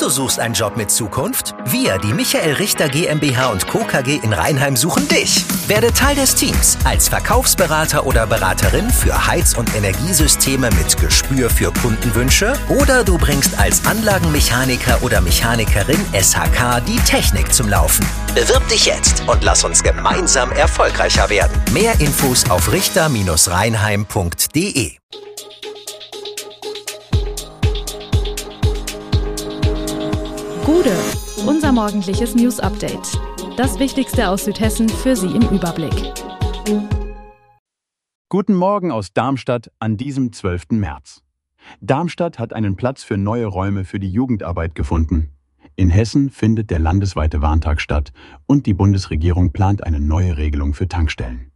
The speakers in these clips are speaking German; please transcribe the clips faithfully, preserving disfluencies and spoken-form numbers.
du suchst einen Job mit Zukunft? Wir, die Michael Richter GmbH und Co. K G in Rheinheim, suchen dich. Werde Teil des Teams als Verkaufsberater oder Beraterin für Heiz- und Energiesysteme mit Gespür für Kundenwünsche oder du bringst als Anlagenmechaniker oder Mechanikerin S H K die Technik zum Laufen. Bewirb dich jetzt und lass uns gemeinsam erfolgreicher werden. Mehr Infos auf richter Bindestrich rheinheim punkt de. Gude, unser morgendliches News-Update. Das Wichtigste aus Südhessen für Sie im Überblick. Guten Morgen aus Darmstadt an diesem zwölften März. Darmstadt hat einen Platz für neue Räume für die Jugendarbeit gefunden. In Hessen findet der landesweite Warntag statt und die Bundesregierung plant eine neue Regelung für Tankstellen.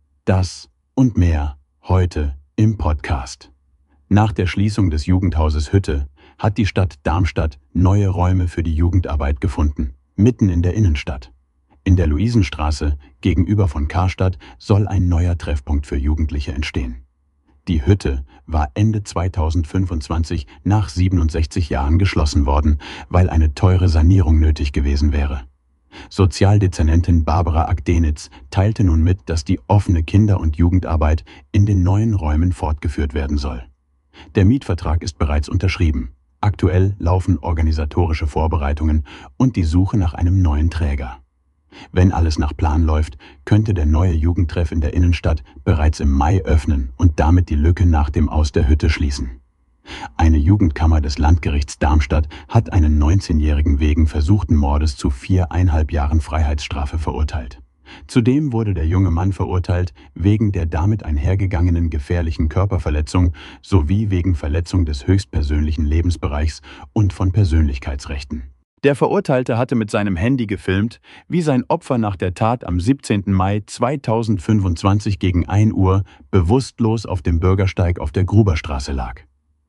Das und mehr heute im Podcast. Nach der Schließung des Jugendhauses Hütte hat die Stadt Darmstadt neue Räume für die Jugendarbeit gefunden, mitten in der Innenstadt. In der Luisenstraße, gegenüber von Karstadt, soll ein neuer Treffpunkt für Jugendliche entstehen. Die Hütte war Ende zweitausendfünfundzwanzig nach siebenundsechzig Jahren geschlossen worden, weil eine teure Sanierung nötig gewesen wäre. Sozialdezernentin Barbara Agdenitz teilte nun mit, dass die offene Kinder- und Jugendarbeit in den neuen Räumen fortgeführt werden soll. Der Mietvertrag ist bereits unterschrieben. Aktuell laufen organisatorische Vorbereitungen und die Suche nach einem neuen Träger. Wenn alles nach Plan läuft, könnte der neue Jugendtreff in der Innenstadt bereits im Mai öffnen und damit die Lücke nach dem Aus der Hütte schließen. Eine Jugendkammer des Landgerichts Darmstadt hat einen neunzehnjährigen wegen versuchten Mordes zu viereinhalb Jahren Freiheitsstrafe verurteilt. Zudem wurde der junge Mann verurteilt wegen der damit einhergegangenen gefährlichen Körperverletzung sowie wegen Verletzung des höchstpersönlichen Lebensbereichs und von Persönlichkeitsrechten. Der Verurteilte hatte mit seinem Handy gefilmt, wie sein Opfer nach der Tat am siebzehnten Mai zweitausendfünfundzwanzig gegen ein Uhr bewusstlos auf dem Bürgersteig auf der Gruberstraße lag.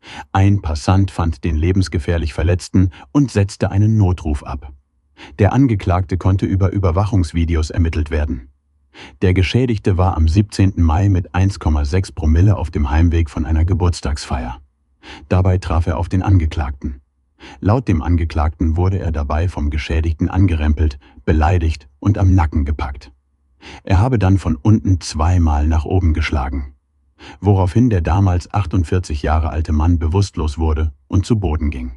Ein Passant fand den lebensgefährlich Verletzten und setzte einen Notruf ab. Der Angeklagte konnte über Überwachungsvideos ermittelt werden. Der Geschädigte war am siebzehnten Mai mit eins Komma sechs Promille auf dem Heimweg von einer Geburtstagsfeier. Dabei traf er auf den Angeklagten. Laut dem Angeklagten wurde er dabei vom Geschädigten angerempelt, beleidigt und am Nacken gepackt. Er habe dann von unten zweimal nach oben geschlagen, woraufhin der damals achtundvierzig Jahre alte Mann bewusstlos wurde und zu Boden ging.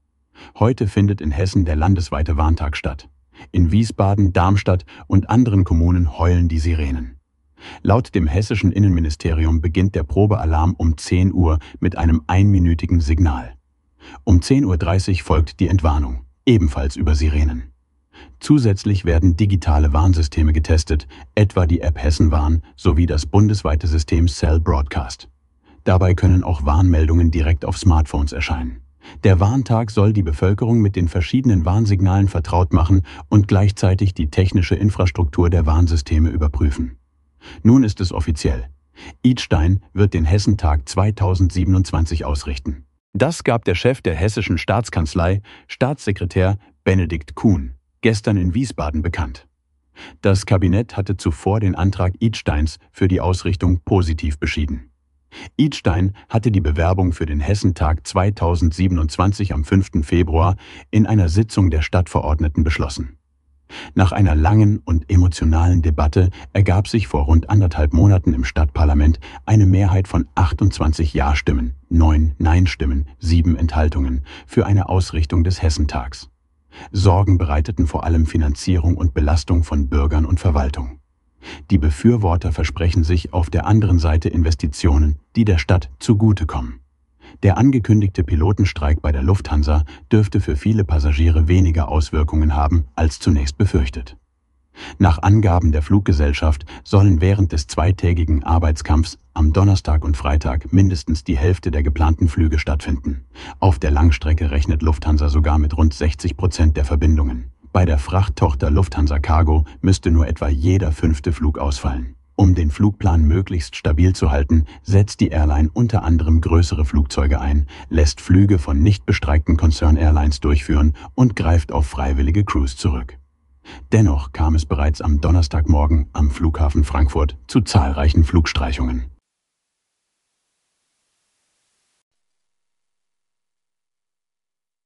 Heute findet in Hessen der landesweite Warntag statt. In Wiesbaden, Darmstadt und anderen Kommunen heulen die Sirenen. Laut dem hessischen Innenministerium beginnt der Probealarm um zehn Uhr mit einem einminütigen Signal. Um zehn Uhr dreißig folgt die Entwarnung, ebenfalls über Sirenen. Zusätzlich werden digitale Warnsysteme getestet, etwa die App Hessenwarn sowie das bundesweite System Cell Broadcast. Dabei können auch Warnmeldungen direkt auf Smartphones erscheinen. Der Warntag soll die Bevölkerung mit den verschiedenen Warnsignalen vertraut machen und gleichzeitig die technische Infrastruktur der Warnsysteme überprüfen. Nun ist es offiziell. Idstein wird den Hessentag zweitausendsiebenundzwanzig ausrichten. Das gab der Chef der Hessischen Staatskanzlei, Staatssekretär Benedikt Kuhn, gestern in Wiesbaden bekannt. Das Kabinett hatte zuvor den Antrag Idsteins für die Ausrichtung positiv beschieden. Idstein hatte die Bewerbung für den Hessentag zweitausendsiebenundzwanzig am fünften Februar in einer Sitzung der Stadtverordneten beschlossen. Nach einer langen und emotionalen Debatte ergab sich vor rund anderthalb Monaten im Stadtparlament eine Mehrheit von achtundzwanzig Ja-Stimmen, neun Nein-Stimmen, sieben Enthaltungen für eine Ausrichtung des Hessentags. Sorgen bereiteten vor allem Finanzierung und Belastung von Bürgern und Verwaltung. Die Befürworter versprechen sich auf der anderen Seite Investitionen, die der Stadt zugutekommen. Der angekündigte Pilotenstreik bei der Lufthansa dürfte für viele Passagiere weniger Auswirkungen haben als zunächst befürchtet. Nach Angaben der Fluggesellschaft sollen während des zweitägigen Arbeitskampfs am Donnerstag und Freitag mindestens die Hälfte der geplanten Flüge stattfinden. Auf der Langstrecke rechnet Lufthansa sogar mit rund sechzig Prozent der Verbindungen. Bei der Frachttochter Lufthansa Cargo müsste nur etwa jeder fünfte Flug ausfallen. Um den Flugplan möglichst stabil zu halten, setzt die Airline unter anderem größere Flugzeuge ein, lässt Flüge von nicht bestreikten Konzern-Airlines durchführen und greift auf freiwillige Crews zurück. Dennoch kam es bereits am Donnerstagmorgen am Flughafen Frankfurt zu zahlreichen Flugstreichungen.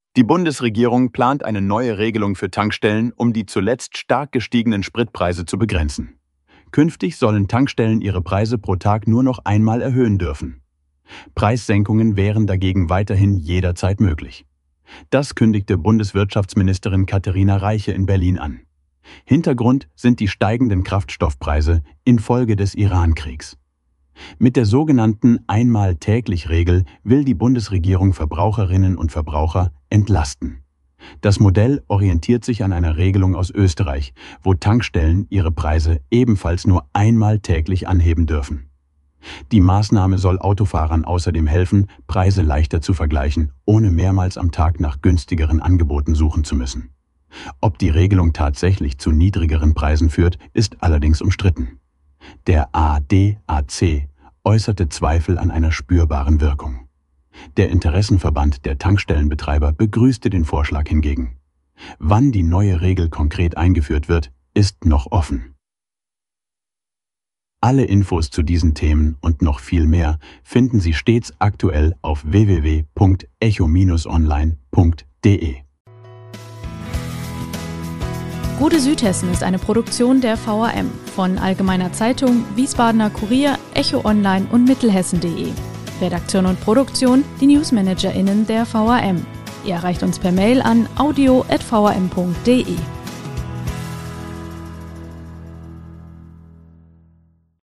Die Bundesregierung plant eine neue Regelung für Tankstellen, um die zuletzt stark gestiegenen Spritpreise zu begrenzen. Künftig sollen Tankstellen ihre Preise pro Tag nur noch einmal erhöhen dürfen. Preissenkungen wären dagegen weiterhin jederzeit möglich. Das kündigte Bundeswirtschaftsministerin Katharina Reiche in Berlin an. Hintergrund sind die steigenden Kraftstoffpreise infolge des Iran-Kriegs. Mit der sogenannten Einmal-täglich-Regel will die Bundesregierung Verbraucherinnen und Verbraucher entlasten. Das Modell orientiert sich an einer Regelung aus Österreich, wo Tankstellen ihre Preise ebenfalls nur einmal täglich anheben dürfen. Die Maßnahme soll Autofahrern außerdem helfen, Preise leichter zu vergleichen, ohne mehrmals am Tag nach günstigeren Angeboten suchen zu müssen. Ob die Regelung tatsächlich zu niedrigeren Preisen führt, ist allerdings umstritten. Der A D A C äußerte Zweifel an einer spürbaren Wirkung. Der Interessenverband der Tankstellenbetreiber begrüßte den Vorschlag hingegen. Wann die neue Regel konkret eingeführt wird, ist noch offen. Alle Infos zu diesen Themen und noch viel mehr finden Sie stets aktuell auf w w w punkt echo Bindestrich online punkt de. Gute Südhessen ist eine Produktion der V A M von Allgemeiner Zeitung, Wiesbadener Kurier, Echo Online und Mittelhessen punkt de. Redaktion und Produktion die NewsmanagerInnen der V A M. Ihr erreicht uns per Mail an audio at v a m punkt de.